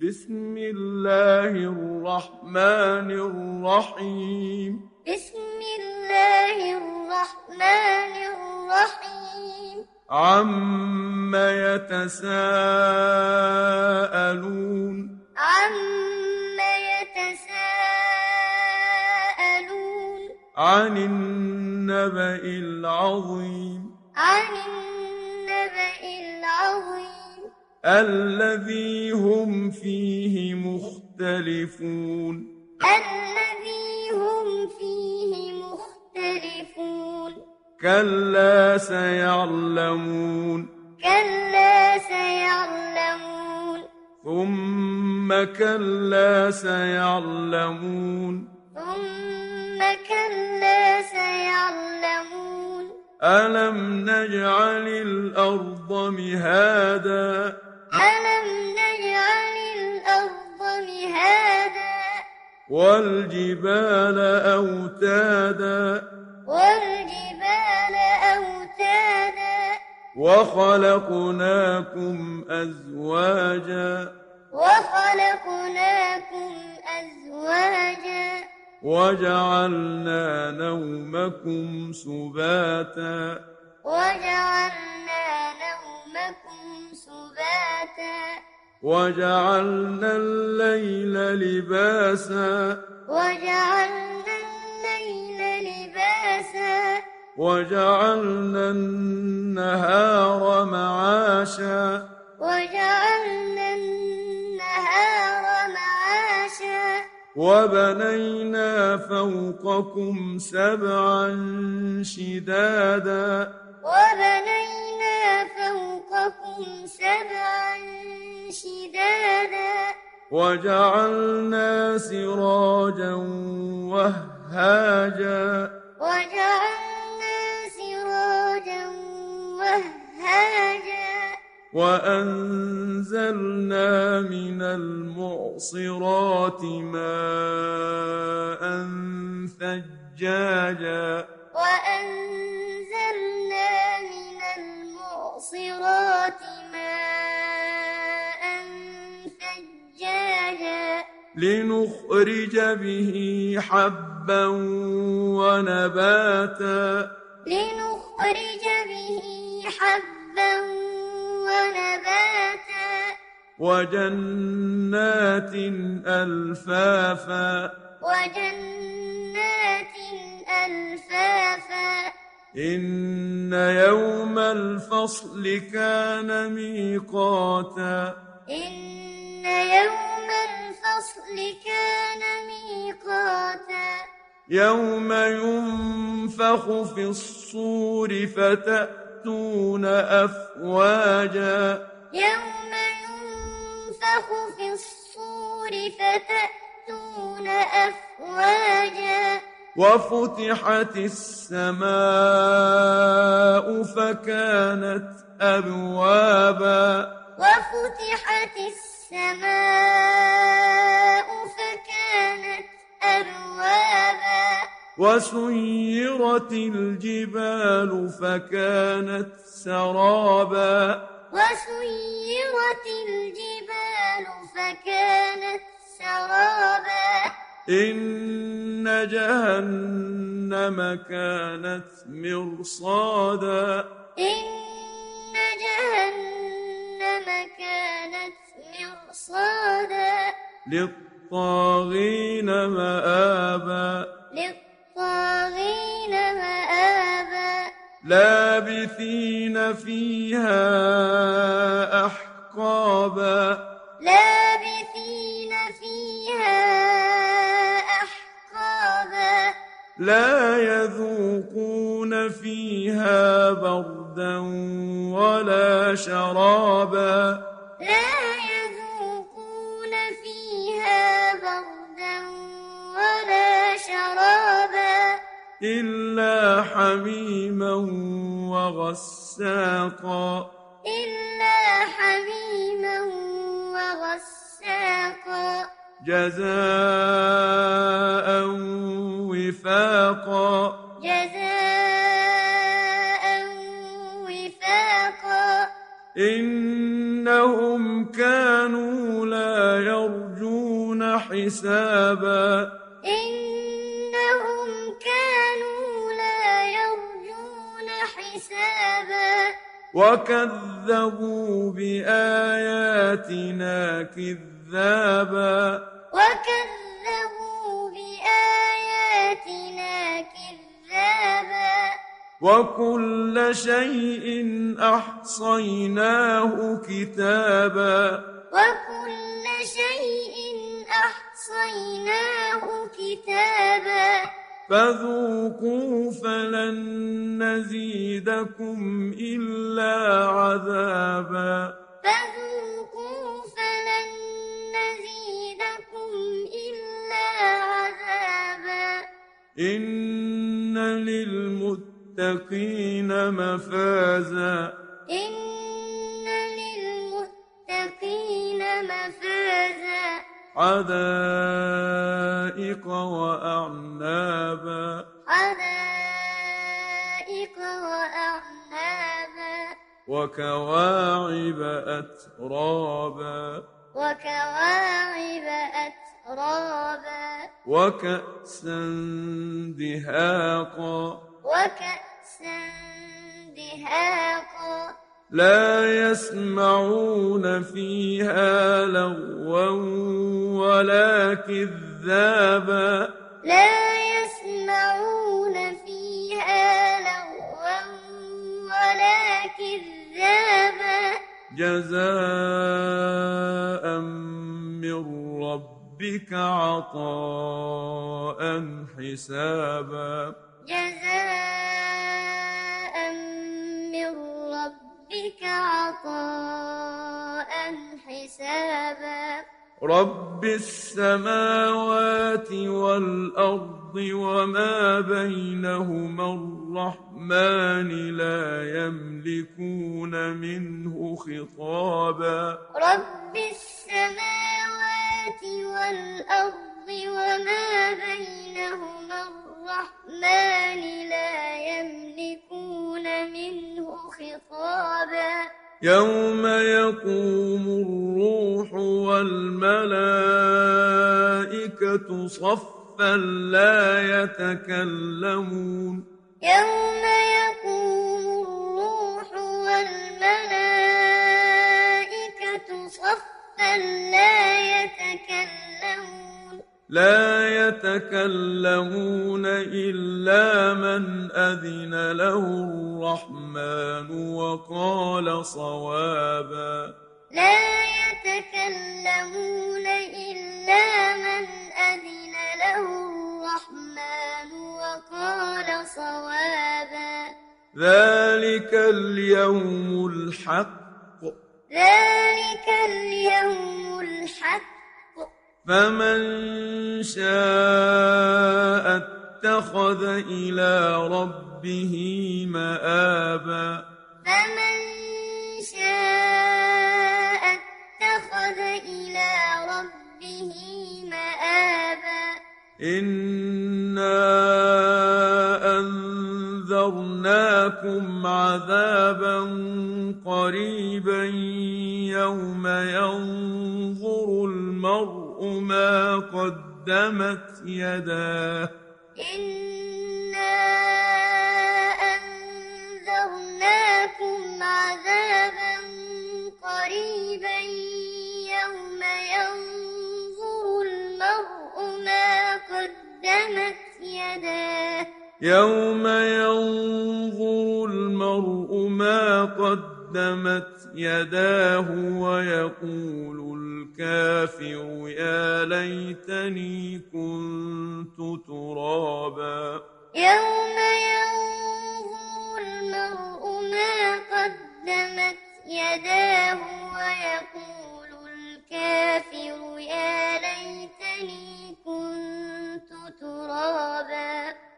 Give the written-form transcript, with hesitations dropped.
بسم الله الرحمن الرحيم. بسم الله الرحمن الرحيم. عم يتساءلون. عم يتساءلون. عن النبأ العظيم. عن النبأ العظيم. الذي هم فيه مختلفون. الذي هم فيه مختلفون. كلا سيعلمون. كلا سيعلمون. ثم كلا سيعلمون. ثم كلا سيعلمون. ألم نجعل الأرض مهادا. ألم نجعل الأرض مهادا. والجبال أوتادا. والجبال أوتادا. وخلقناكم أزواجا. وخلقناكم أزواجا. وجعلنا نومكم سباتا. وجعلنا نومكم سباتا. وجعلنا الليل لباسا. وجعلنا الليل لباسا. وجعلنا النهار معاشا. وجعلنا النهار معاشا. وبنينا فوقكم سبعا شدادا. وبنينا فوقكم سبعا شدادا. وجعلنا سراجا وهاجا. وجعلنا سراجا وهاجا. وأنزلنا من المعصرات ماء ثجاجا. وأنزلنا من المعصرات ماء ثجاجا. لنخرج به حبا ونباتا. لنخرج به حبا ونباتا. وجنات ألفافا. وجنات ألفافا. إن يوم الفصل كان ميقاتا. إن يوم الفصل كان ميقاتا. يوم ينفخ في الصور فتأتون أفواجا. يوم ينفخ في الصور فتأتون أفواجا. وفتحت السماء فكانت أبوابا. وفتحت السماء فكانت أبوابا. وسيرت الجبال فكانت سرابا. وسيرت الجبال فكانت سرابا. إن جهنم كانت مرصادا. إن جهنم كانت مرصادا. للطاغين مآبا. للطاغين مآبا. لابثين فيها أحقابا. لابثين فيها أحقابا. لا يذوقون فيها بردا ولا شرابا. لا يذوقون فيها بردا ولا شرابا. إلا حميما وغساقا. إلا حميما وغساقا. جزاء وفاقا. جزاء وفاقا. إنهم كانوا لا يرجون حسابا إنهم كانوا لا يرجون حسابا وكذبوا بآياتنا كذابا وكذبوا بآياتنا كذابا وكل شيء أحصيناه كتابا وكل شيء أحصيناه كتابا فذوقوا فلن نزيدكم إلا عذابا فذوقوا فلن نزيدكم إلا عذابا إن للمتقين مفازا إن للمتقين مفازا حدائق وأعنابا حدائق وأعنابا وكواعب أترابا وكواعب أترابا وكأسا دهاقا وكأسا دهاقا لا يسمعون فيها لغوا ولا كذابا لا يسمعون فيها لغوا ولا كذابا جزاء من ربك عطاء حسابا جزاء من ربك عطاء حسابا رب السماوات والأرض وما بينهما الرحمن لا يملكون منه خطابا رب السماوات والأرض وما بينهما الرحمن لا يملكون منه خطابا يوم يقوم الروح والملائكة صفا لا يتكلمون يوم يقوم الروح والملائكة صفا لا يتكلمون إلا من أذن له الرحمن وقال صوابا لا يتكلمون إلا من أذن له الرحمن وقال صوابا ذلك اليوم الحق ذلك اليوم الحق فمن شاء اتخذ إلى ربه مآبا فمن شاء اتخذ إلى ربه مآبا إنا أنذرناكم عذابا قريبا يوم ينظر المرء ما قدمت يداه إنا أنذرناكم عذابا قريبا يوم ينظر المرء ما قدمت يداه يوم ينظر المرء ما قدمت يداه ويقول الكافر يا ليتني كنت ترابا يوم ينظر المرء ما قدمت يداه ويقول الكافر يا ليتني كنت ترابا